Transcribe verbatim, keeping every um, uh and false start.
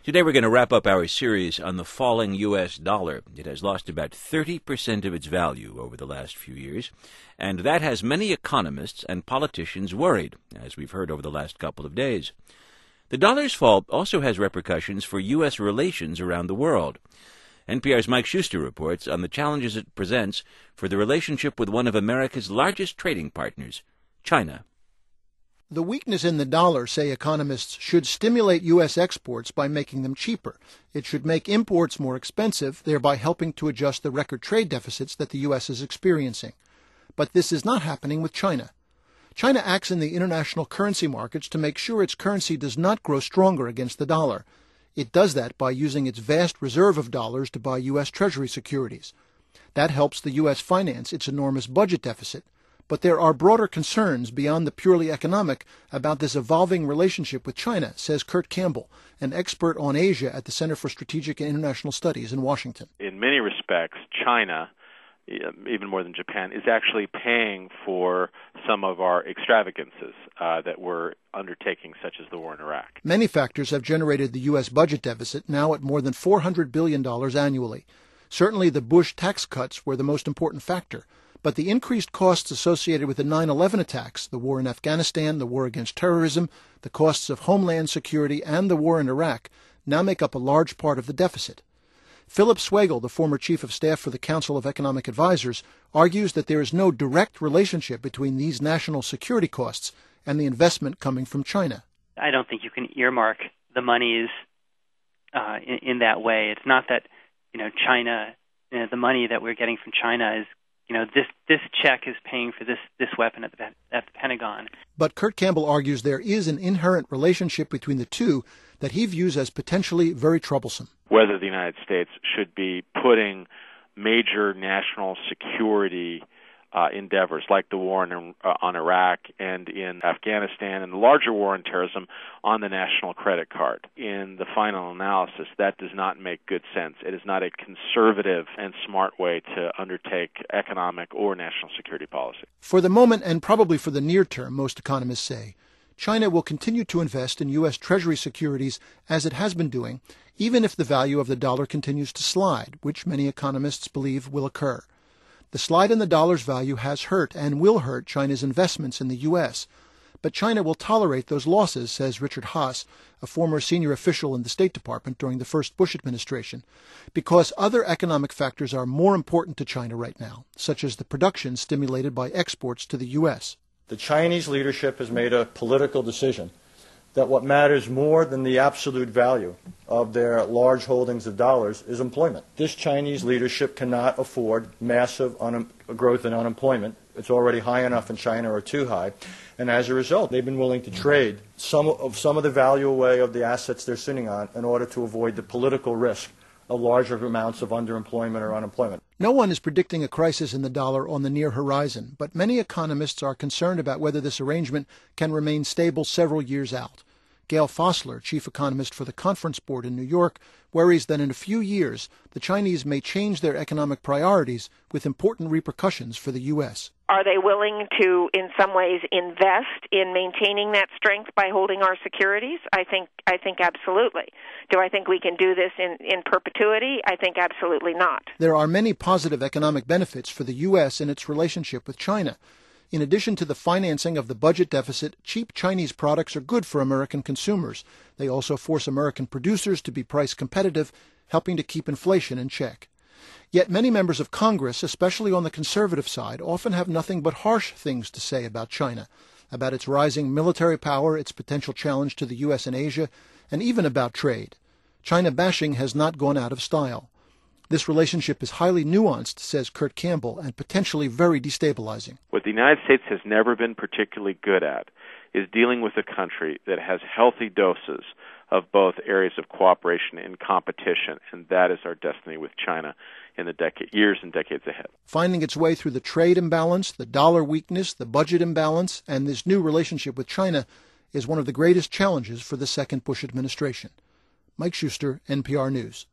Today we're going to wrap up our series on the falling U S dollar. It has lost about thirty percent of its value over the last few years, and that has many economists and politicians worried, as we've heard over the last couple of days. The dollar's fall also has repercussions for U S relations around the world. N P R's Mike Schuster reports on the challenges it presents for the relationship with one of America's largest trading partners, China. The weakness in the dollar, say economists, should stimulate U S exports by making them cheaper. It should make imports more expensive, thereby helping to adjust the record trade deficits that the U S is experiencing. But this is not happening with China. China acts in the international currency markets to make sure its currency does not grow stronger against the dollar. It does that by using its vast reserve of dollars to buy U S Treasury securities. That helps the U S finance its enormous budget deficit. But there are broader concerns beyond the purely economic about this evolving relationship with China, says Kurt Campbell, an expert on Asia at the Center for Strategic and International Studies in Washington. In many respects, China, even more than Japan, is actually paying for some of our extravagances uh, that we're undertaking, such as the war in Iraq. Many factors have generated the U S budget deficit, now at more than four hundred billion dollars annually. Certainly the Bush tax cuts were the most important factor. But the increased costs associated with the nine eleven attacks, the war in Afghanistan, the war against terrorism, the costs of homeland security, and the war in Iraq now make up a large part of the deficit. Philip Swagel, the former chief of staff for the Council of Economic Advisers, argues that there is no direct relationship between these national security costs and the investment coming from China. I don't think you can earmark the monies uh, in, in that way. It's not that, you know, China, you know, the money that we're getting from China is, you know, this this check is paying for this, this weapon at the, at the Pentagon. But Kurt Campbell argues there is an inherent relationship between the two that he views as potentially very troublesome. Whether the United States should be putting major national security uh, endeavors like the war in, uh, on Iraq and in Afghanistan and the larger war on terrorism on the national credit card. In the final analysis, that does not make good sense. It is not a conservative and smart way to undertake economic or national security policy. For the moment, and probably for the near term, most economists say, China will continue to invest in U S Treasury securities as it has been doing, even if the value of the dollar continues to slide, which many economists believe will occur. The slide in the dollar's value has hurt and will hurt China's investments in the U S, but China will tolerate those losses, says Richard Haass, a former senior official in the State Department during the first Bush administration, because other economic factors are more important to China right now, such as the production stimulated by exports to the U S. The Chinese leadership has made a political decision that what matters more than the absolute value of their large holdings of dollars is employment. This Chinese leadership cannot afford massive un- growth in unemployment. It's already high enough in China, or too high. And as a result, they've been willing to trade some of, some of the value away of the assets they're sitting on in order to avoid the political risk of larger amounts of underemployment or unemployment. No one is predicting a crisis in the dollar on the near horizon, but many economists are concerned about whether this arrangement can remain stable several years out. Gail Fossler, chief economist for the Conference Board in New York, worries that in a few years the Chinese may change their economic priorities with important repercussions for the U S. Are they willing to, in some ways, invest in maintaining that strength by holding our securities? I think I think absolutely. Do I think we can do this in, in perpetuity? I think absolutely not. There are many positive economic benefits for the U S in its relationship with China. In addition to the financing of the budget deficit, cheap Chinese products are good for American consumers. They also force American producers to be price competitive, helping to keep inflation in check. Yet many members of Congress, especially on the conservative side, often have nothing but harsh things to say about China, about its rising military power, its potential challenge to the U S and Asia, and even about trade. China bashing has not gone out of style. This relationship is highly nuanced, says Kurt Campbell, and potentially very destabilizing. What the United States has never been particularly good at is dealing with a country that has healthy doses of both areas of cooperation and competition, and that is our destiny with China in the decade, years and decades ahead. Finding its way through the trade imbalance, the dollar weakness, the budget imbalance, and this new relationship with China is one of the greatest challenges for the second Bush administration. Mike Schuster, N P R News.